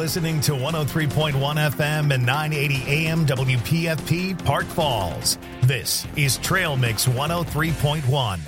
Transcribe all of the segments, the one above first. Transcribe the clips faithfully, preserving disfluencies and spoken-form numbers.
listening to one oh three point one F M and nine eighty A M W P F P Park Falls. This is Trail Mix one oh three point one.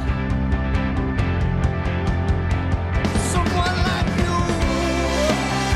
Someone like you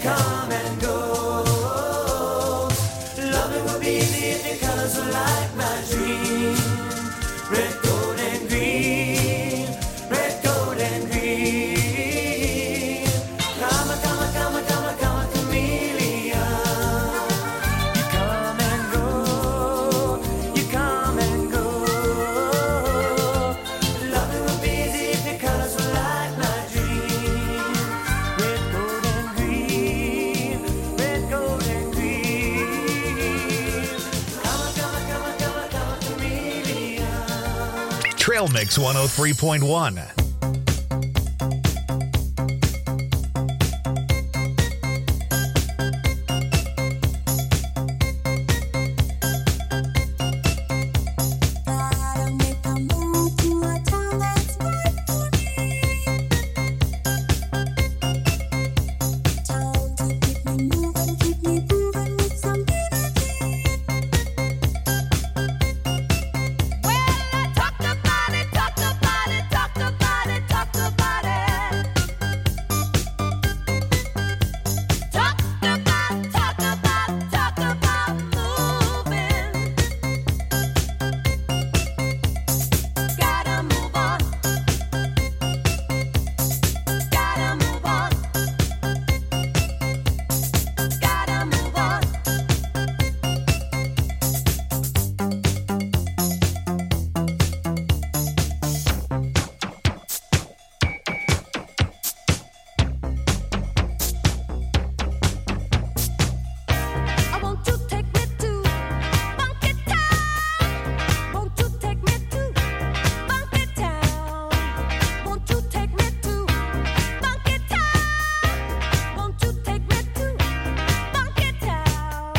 come and go. Loving will be easy if your colors are like my dream. Red, gold, and green. Red, gold, and green. Come on, come on, come on, come on, come on, chameleon. You come and go. You come and go. Loving will be easy if your colors are like my dream. Red, gold, and green. Red, gold, and green. Come on, come on, come on, come on, come on, chameleon. Trail Mix one oh three point one. Gotta make a move to a town that's right for me. Town to keep me moving, keep me grooving with some energy. Well, I talked about it, talked about it, talked about it, talked about it. Talked about, talked about, talked about moving. Gotta move on. Gotta move on. Gotta move on. I want you to take me to Funky Town. Won't you take me to Funky Town? Won't you take me to Funky Town? Won't you take me to Funky Town?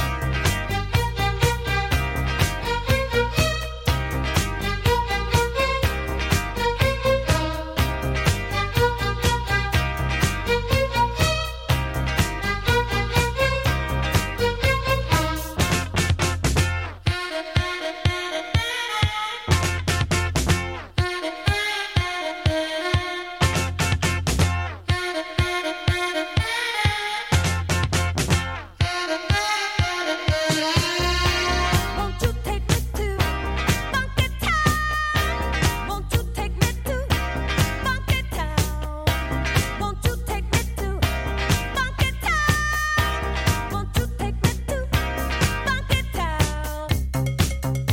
Won't you take me to Funky Town? Won't you take me to Funky Town? Won't you take me to Funky Town? Won't you take me to Funky Town?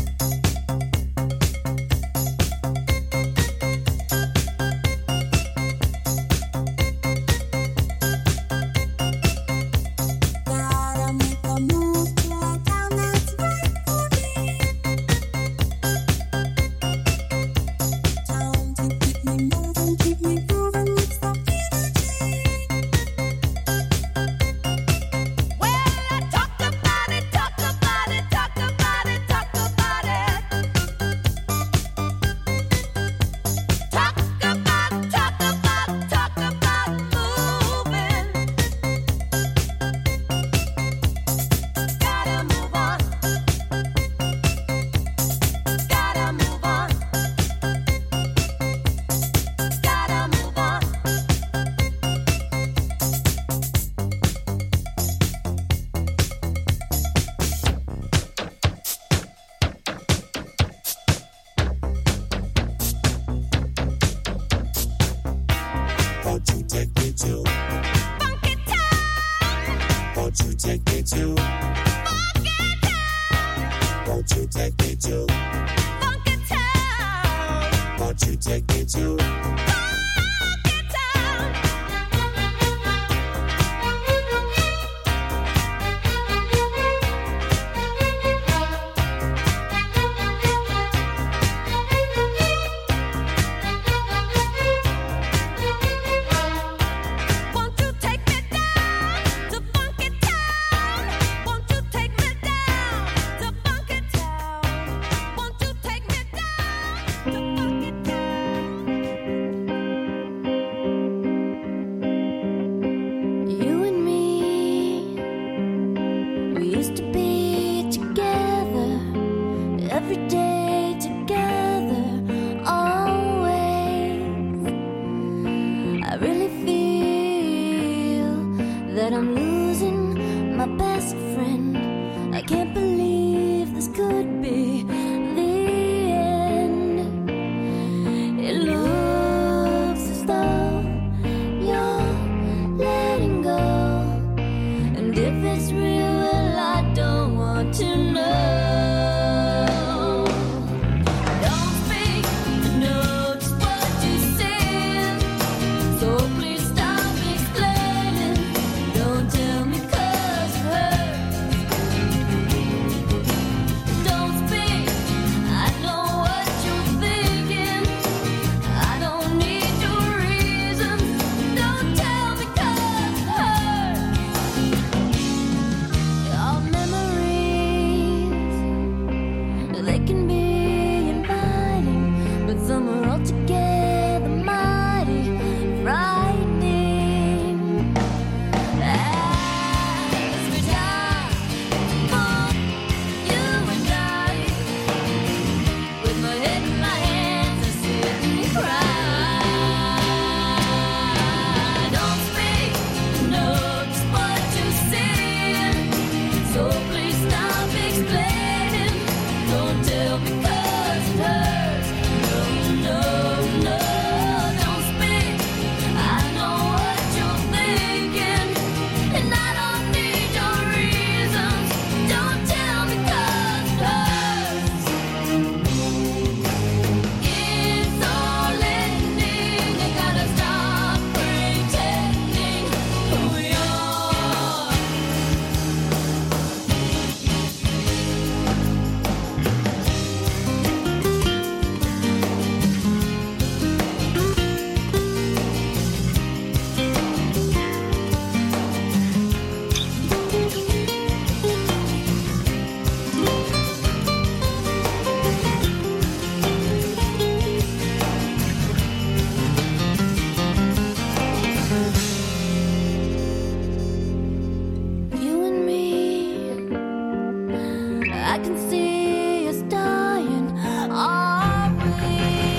Gotta make a move to a town that's right for me. Town to keep me moving, keep me grooving with some energy. Well, I talked about it, talked about it, talked about it, talked about it. Talked about, talked about, talked about moving. Gotta move on. Gotta move on. Gotta move on. Won't you take me to? Funky Town. Won't you take me to? Funky Town. Won't you take me to? Funky Town. Won't you take me to? Funky Town. Won't you take me down to Funky Town? Won't you take me down to Funky Town? Won't you take me down to Funky Town? that I'm losing my best friend. I can't believe this could be the end. It looks as though you're letting go, and if it's real, well, I don't want to know. Don't speak, I know just what you said, so please stop explaining. Don't tell me 'cause it hurts. Don't speak, I know what you're thinking. I don't need your reasons. Don't tell me 'cause it hurts. Our memories, they can be inviting, but some are altogether mighty frightening. As we die for you and I, with my head in my hands, I sit and cry. Don't speak, I know just what you're saying, so please stop explaining. Don't tell me 'cause it hurts. No, no, no, don't speak. I know what you're thinking, and I don't need your reasons. Don't tell me 'cause it hurts. It's all ending. You gotta stop pretending who you are. You and me, I can see us dying, are we?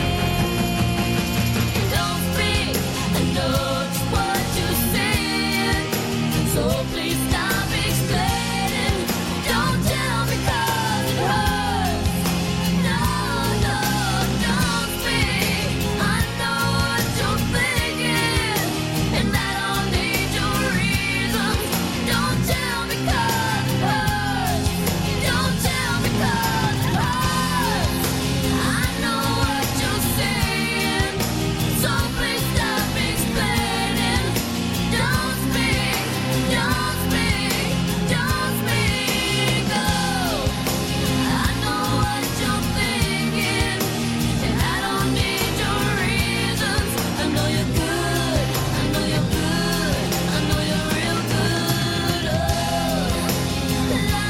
Don't speak, I know just what you're saying, so please stop explaining. Don't tell me 'cause it hurts. No, no, don't speak. I know what you're thinking, and I don't need your reasons. Don't tell me 'cause it hurts. Don't tell me 'cause it hurts. I know what you're saying, so please stop explaining. Don't speak, don't speak, don't speak. Oh, I know what you're thinking, and I don't need your reasons. I know you're good, I know you're good, I know you're real good. Oh, la la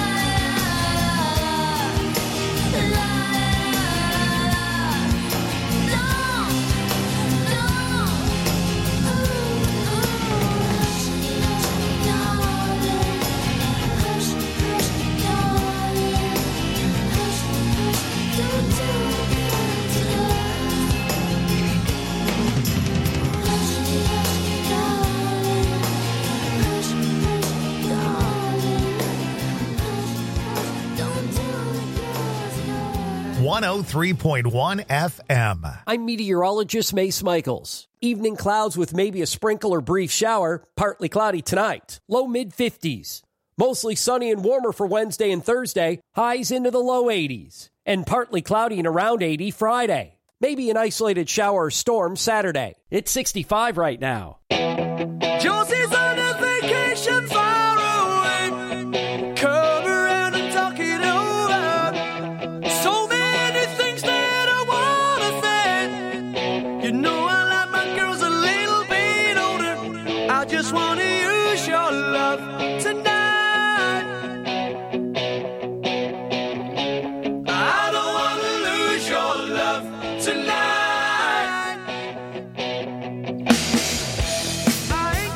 la la. Don't, don't. Ooh, ooh. Hush, darling. Hush, hush, darling. Hush, hush, don't tell me 'cause it hurts. Hush, hush, darling. Hush, hush, darling. Hush, hush, don't tell me 'cause it hurts. one oh three point one F M. I'm meteorologist Mace Michaels. Evening clouds with maybe a sprinkle or brief shower. Partly cloudy tonight. Low mid fifties. Mostly sunny and warmer for Wednesday and Thursday. Highs into the low eighties. And partly cloudy and around eighty Friday. Maybe an isolated shower or storm Saturday. It's sixty-five right now. Josie's on a vacation far away. Come around and talk it over. So many things that I wanna say. You know I like my girls a little bit older. I just wanna use your love tonight. I don't wanna lose your love tonight. I ain't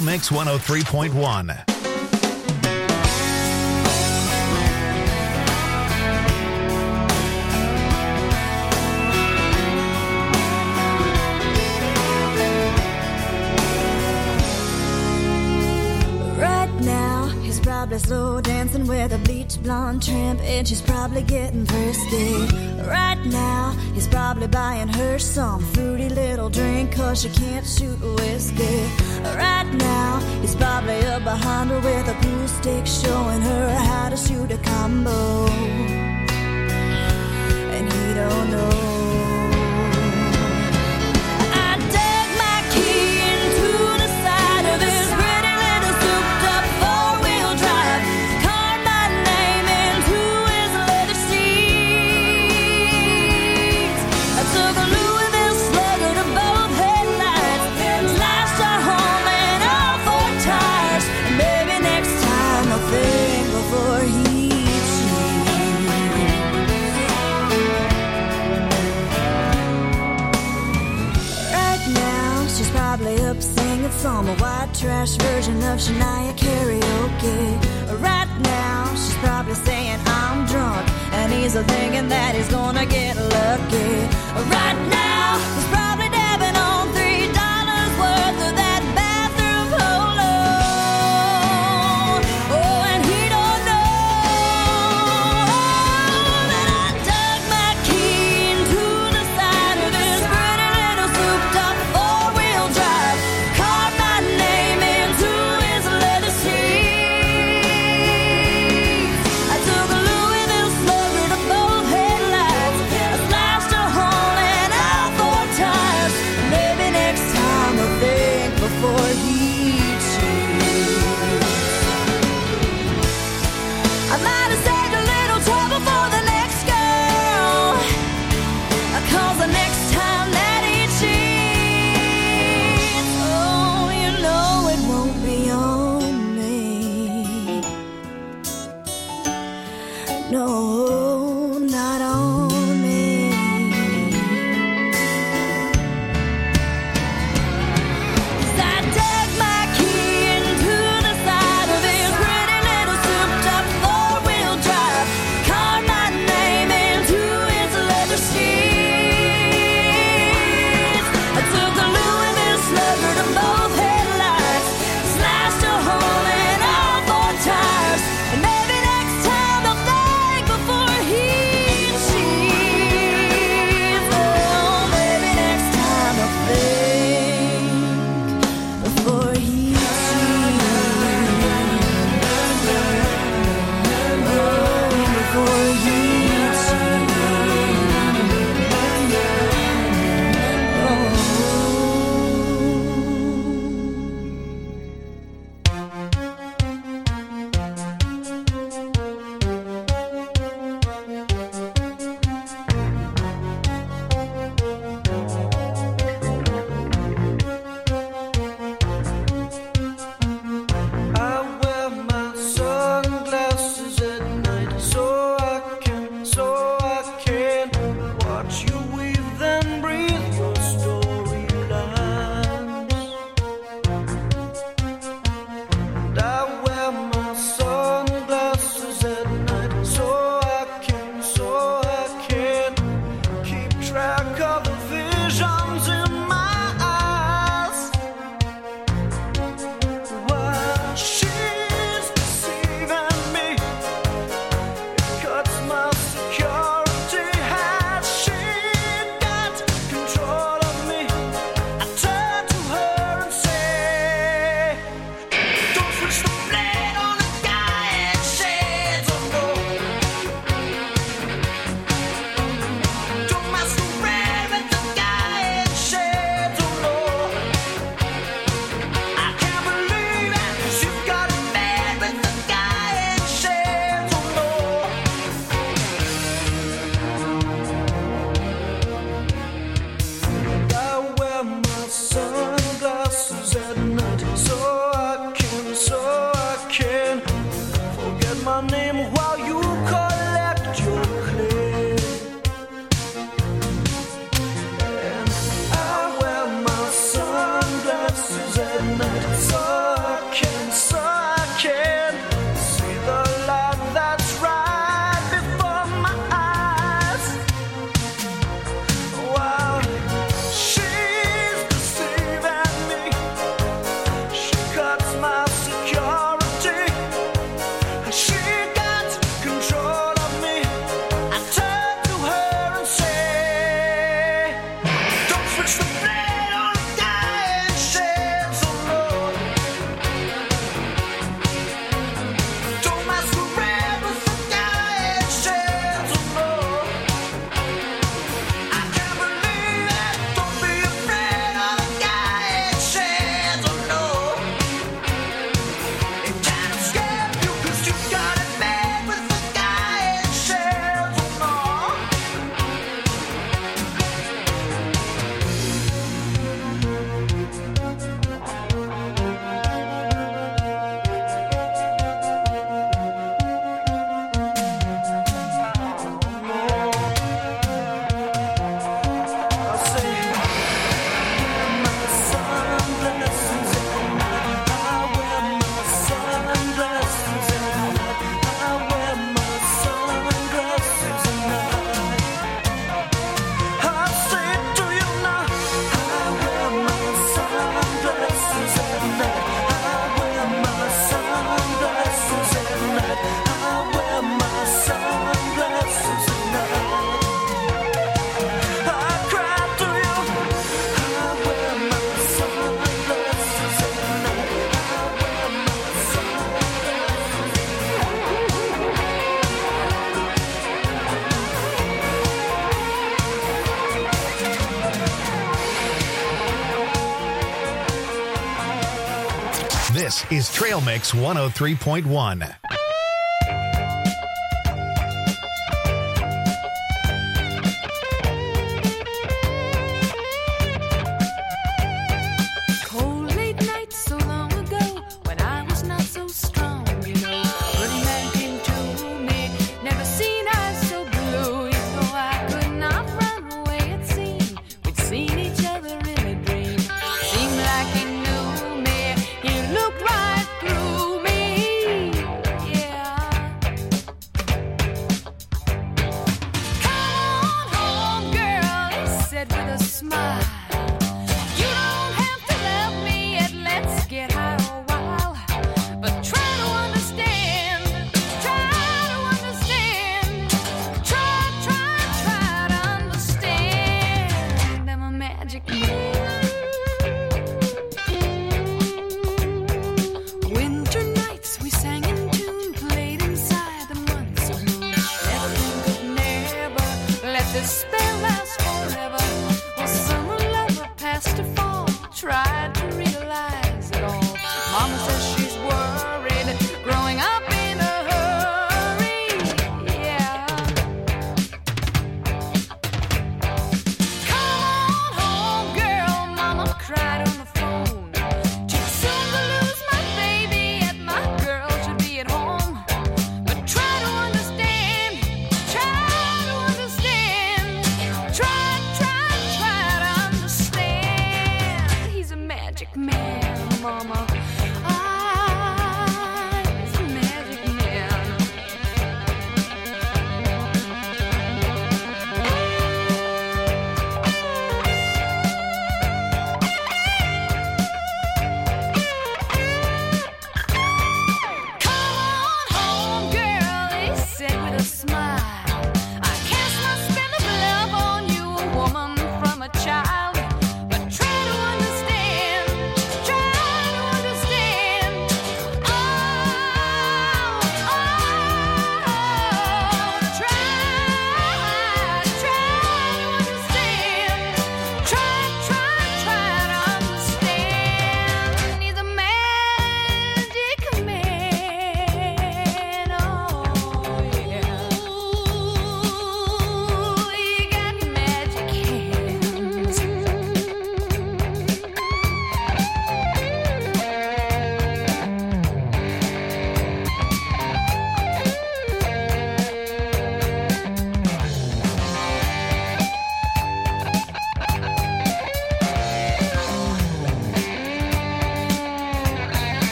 Trail Mix one oh three point one. Probably slow dancing with a bleach blonde tramp, and she's probably getting thirsty. Right now, he's probably buying her some fruity little drink, cause she can't shoot whiskey. Right now, he's probably up behind her with a pool stick, showing her how to shoot a combo. And he don't know. Some white trash version of Shania karaoke. Right now, she's probably saying I'm drunk, and he's thinking that he's gonna get lucky. Right now, he's probably dabbing on three dollars worth of that bathroom polo. Oh, and he don't know that I dug my key into the side of his pretty little souped-up four-wheel drive. No, not on me. 'Cause I dug my key into the side of his pretty little souped-up four-wheel drive, carved my name into his leather seats. I took a Louisville slugger to both headlights, slashed a hole in all four tires, and maybe next time I'll think before he cheats. Oh, maybe next time I'll think before he cheats. Oh, before he I wear my sunglasses at night so I can, so I can watch you weave and breathe your storylines. And I wear my sunglasses at night so I can, so I can keep track of the visions in my eyes. While she's deceiving me, it cuts my security. Has she got control of me? I turn to her and say, don't switch the blade on the guy in shades of gold. Don't masquerade with the guy in shades of gold. I can't believe it, she's got it bad with the guy in shades of gold. I wear my sunglasses at night so I can, so I can forget my name while you collect your clay. And I wear my sunglasses at night so I This is Trail Mix one oh three point one. Cold late nights so long ago when I was not so strong, you know. Pretty man came to me, never seen eyes so blue. You know I could not run away, it seemed. We'd seen each other in a dream. Seemed like he knew me, he looked right through me.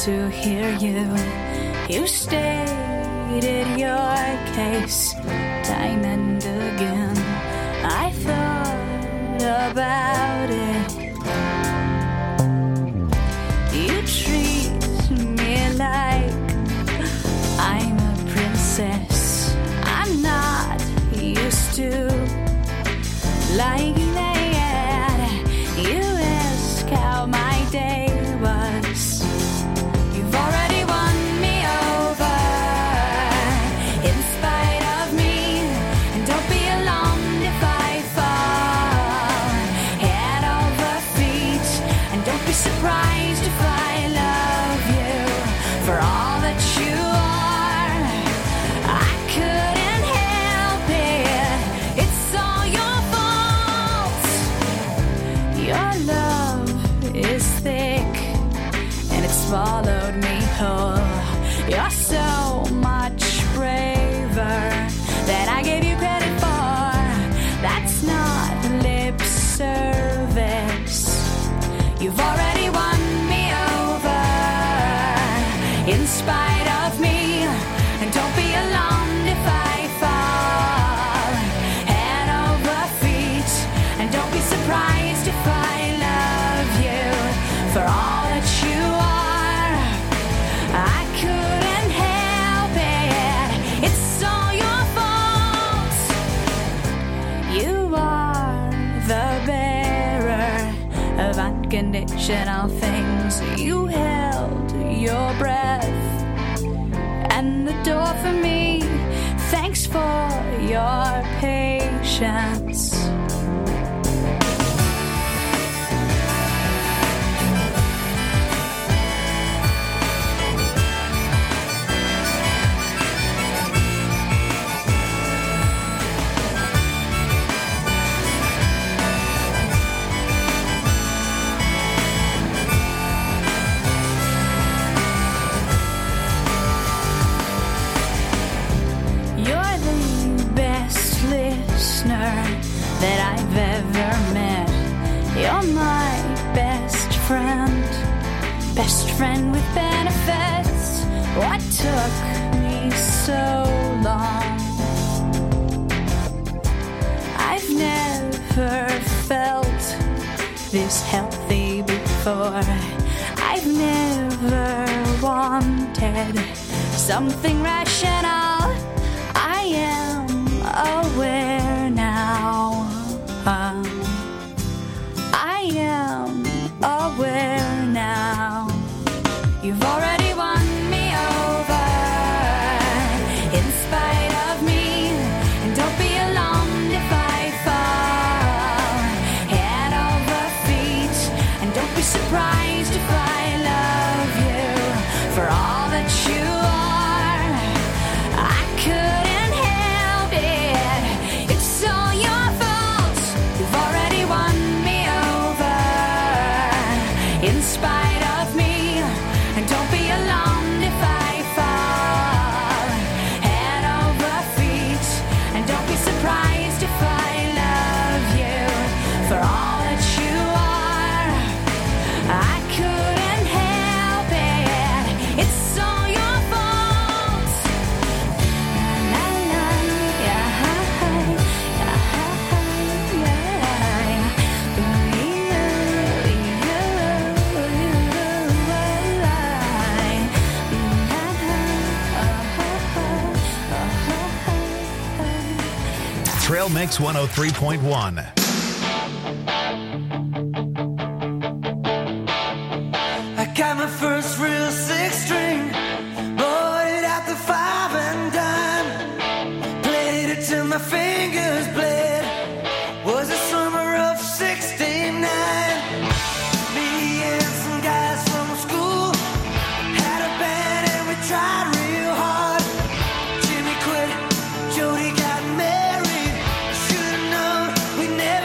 to hear you. You stated your case time and again. I thought about it. You treat me like I'm a princess. I'm not used to like that. You ask how my day was. You've already won me over in spite of me. And don't be alarmed if I fall head over feet. And don't be surprised if I love you for all that you are. I couldn't help it. It's all your fault. Your love is thick and it swallowed me whole. You're so much braver than I gave you credit for. That's not lip service. You've already won me over in spite of me. And don't be alarmed if I fall head over feet. And don't be surprised if I love you for all that you are. I couldn't help it. It's all your fault. You are the bearer of unconditional things. You held your breath and the door for me. Thanks for your patience. You're the best listener that I've ever met. You're my best friend, best friend with benefits. What took me so long? I've never felt this healthy before. I've never wanted something rational. I am aware now. Um, I am aware now. You've already won me over in spite of me. And don't be alarmed if I fall head over feet. And don't be surprised if I love you for all that you are. I couldn't help it. It's all your fault. You've already won me over in spite of me. And don't be alarmed if I fall head over feet. And don't be surprised if I love you for all that you are. I couldn't help it. It's all your fault. La, la, yeah, Trail Mix one oh three point one. I got my first real six string, bought it at the five and dime, played it till my fingers bled. Was the summer of sixty-nine. Me and some guys from school had a band and we tried real hard. Jimmy quit, Jody got married. Should've known we never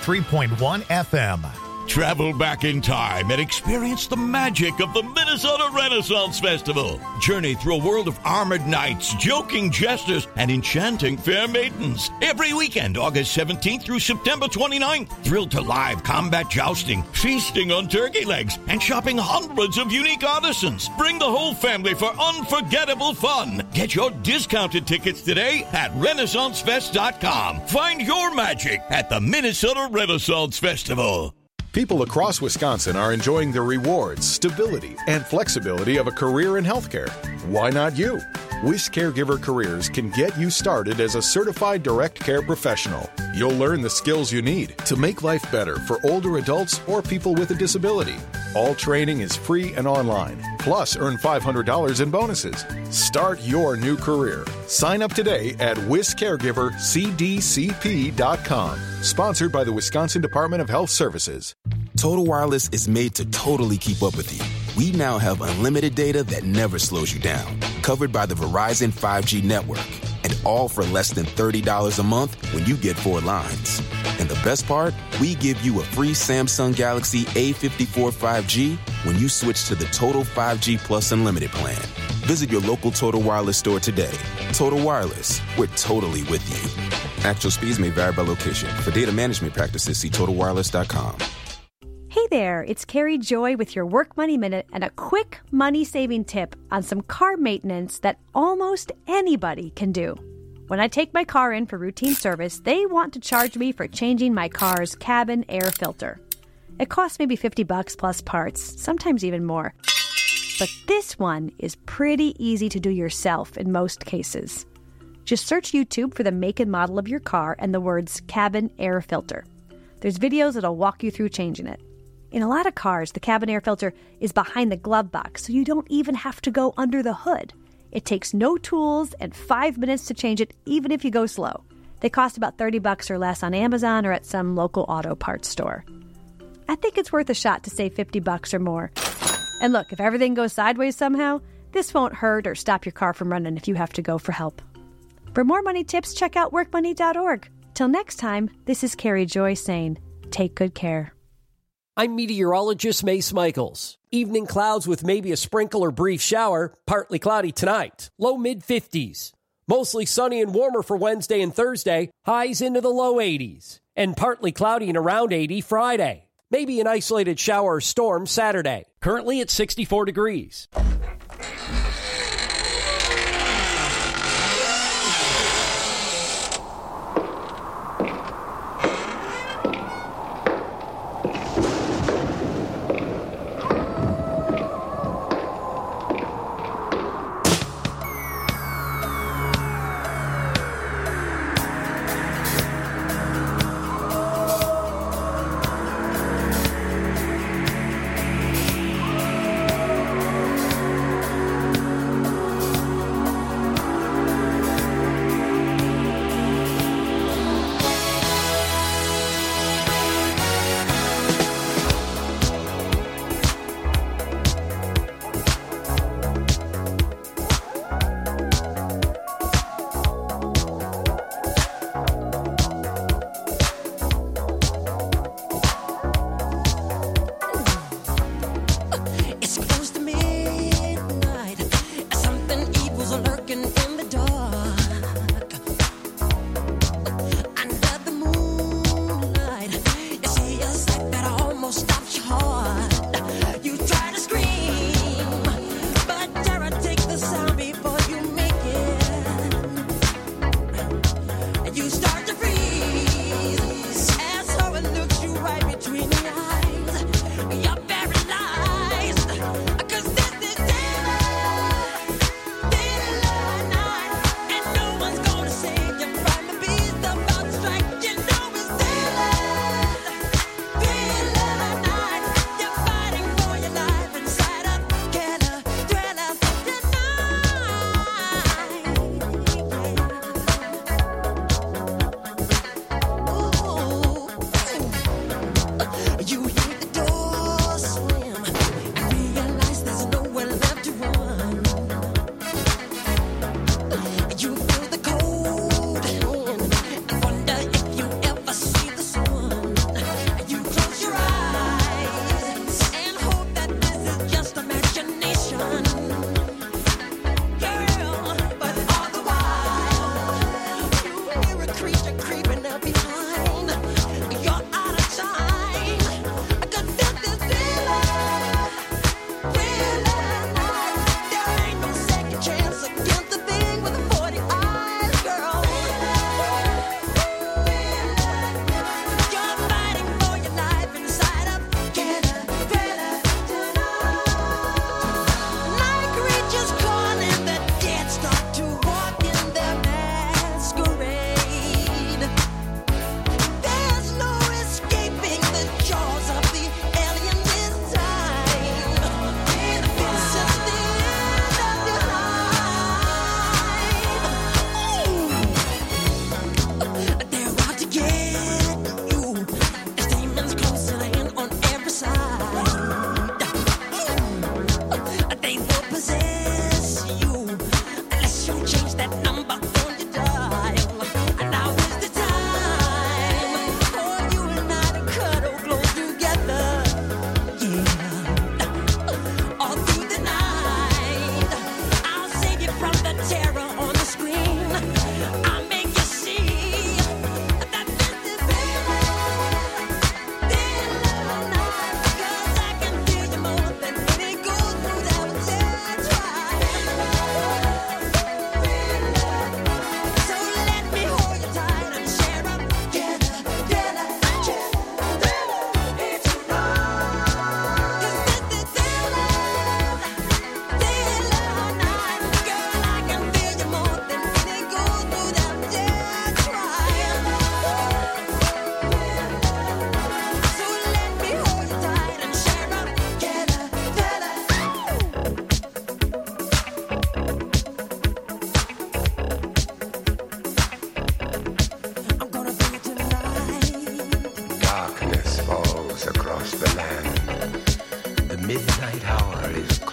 three point one F M. Travel back in time and experience the magic of the Minnesota Renaissance Festival. Journey through a world of armored knights, joking jesters, and enchanting fair maidens. Every weekend, August seventeenth through September twenty-ninth. Thrilled to live combat jousting, feasting on turkey legs, and shopping hundreds of unique artisans. Bring the whole family for unforgettable fun. Get your discounted tickets today at Renaissance Fest dot com. Find your magic at the Minnesota Renaissance Festival. People across Wisconsin are enjoying the rewards, stability, and flexibility of a career in healthcare. Why not you? Wish Caregiver Careers can get you started as a certified direct care professional. You'll learn the skills you need to make life better for older adults or people with a disability. All training is free and online. Plus, earn five hundred dollars in bonuses. Start your new career. Sign up today at wis caregiver c d c p dot com. Sponsored by the Wisconsin Department of Health Services. Total Wireless is made to totally keep up with you. We now have unlimited data that never slows you down, covered by the Verizon five G network, and all for less than thirty dollars a month when you get four lines. And the best part? We give you a free Samsung Galaxy A fifty-four five G when you switch to the Total five G Plus Unlimited plan. Visit your local Total Wireless store today. Total Wireless, we're totally with you. Actual speeds may vary by location. For data management practices, see total wireless dot com. Hey there, it's Carrie Joy with your Work Money Minute and a quick money-saving tip on some car maintenance that almost anybody can do. When I take my car in for routine service, they want to charge me for changing my car's cabin air filter. It costs maybe fifty bucks plus parts, sometimes even more. But this one is pretty easy to do yourself in most cases. Just search YouTube for the make and model of your car and the words cabin air filter. There's videos that'll walk you through changing it. In a lot of cars, the cabin air filter is behind the glove box, so you don't even have to go under the hood. It takes no tools and five minutes to change it, even if you go slow. They cost about thirty bucks or less on Amazon or at some local auto parts store. I think it's worth a shot to save fifty bucks or more. And look, if everything goes sideways somehow, this won't hurt or stop your car from running if you have to go for help. For more money tips, check out work money dot org. Till next time, this is Carrie Joy saying, take good care. I'm meteorologist Mace Michaels. Evening clouds with maybe a sprinkle or brief shower, partly cloudy tonight. Low mid fifties. Mostly sunny and warmer for Wednesday and Thursday, highs into the low eighties. And partly cloudy and around eighty Friday. Maybe an isolated shower or storm Saturday. Currently at sixty-four degrees.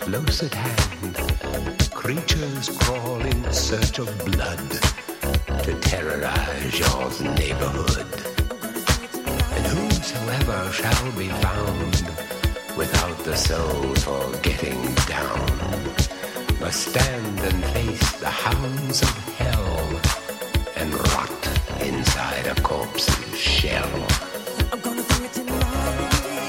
close at hand, creatures crawl in search of blood to terrorize your neighborhood. And whosoever shall be found without the soul for getting down must stand and face the hounds of hell and rot inside a corpse's shell. I'm gonna do it tonight.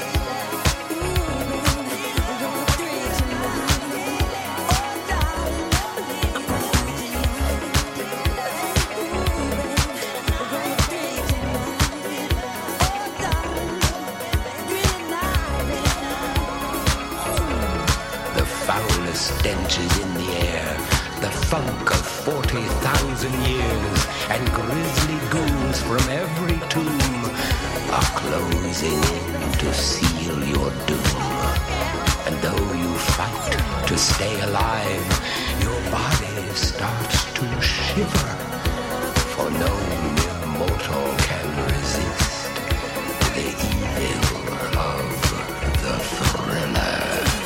Stench is in the air, the funk of forty thousand years, and grisly ghouls from every tomb are closing in to seal your doom. And though you fight to stay alive, your body starts to shiver, for no mere mortal can resist the evil of the thriller.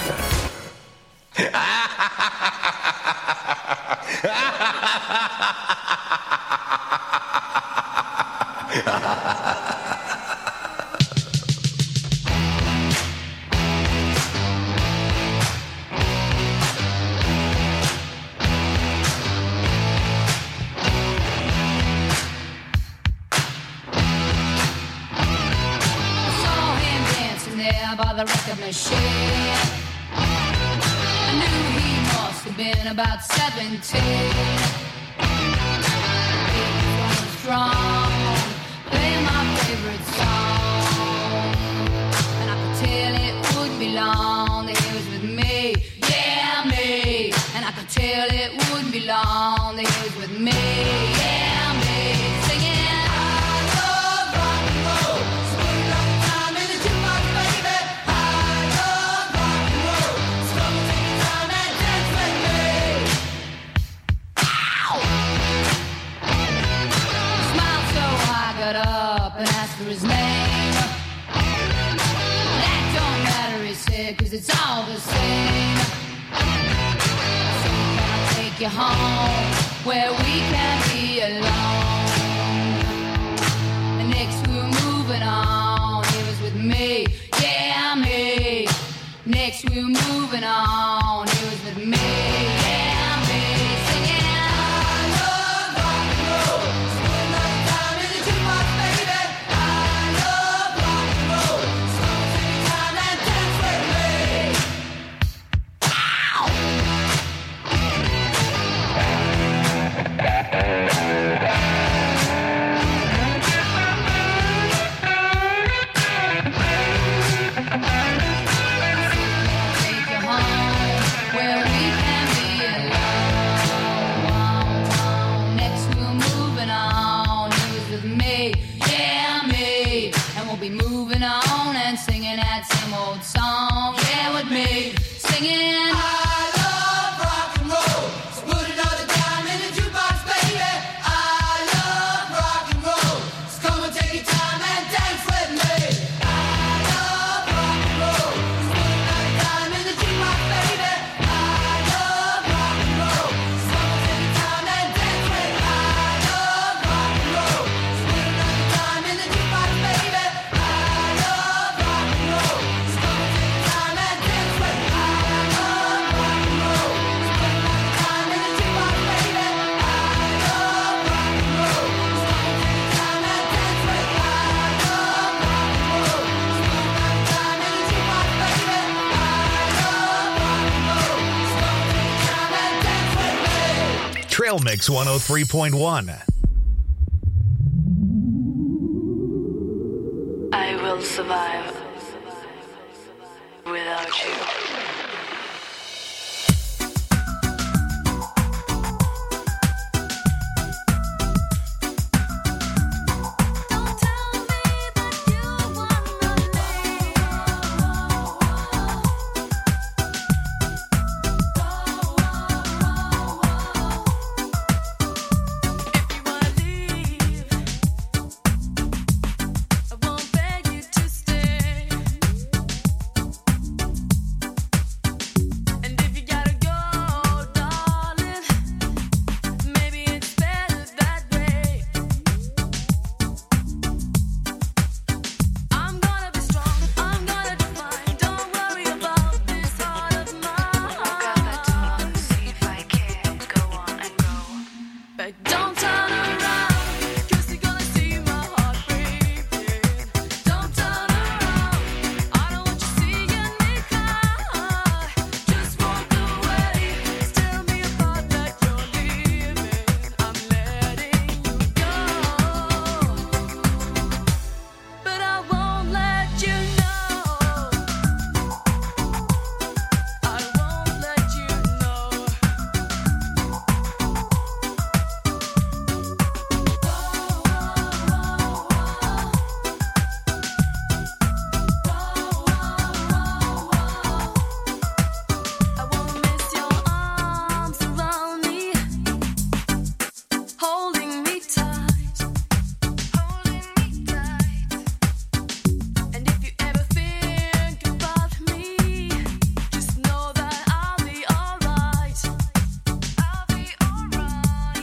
By the record machine, I knew he must have been about seventeen. He was strong, playing my favorite song, and I could tell it wouldn't be long that he was with me, yeah me. And I could tell it wouldn't be long that he was with me, yeah me. Singing. Up and asked for his name. That don't matter, he said, cause it's all the same. So can I take you home where we can be alone? And next we were moving on, he was with me, yeah me. Next we were moving on, he was with me, yeah me. Singing I love rock and roll. Song, yeah, with me, singing I love rock and roll, so put another dime in the jukebox, baby. I love rock and roll, so come and take your time and dance with me. I love rock and roll, so put another dime in the jukebox, baby. I love rock and roll, so come and take your time and dance with me. I love rock and roll, so put another dime in the jukebox, baby. I love rock and roll. Trail Mix one oh three point one.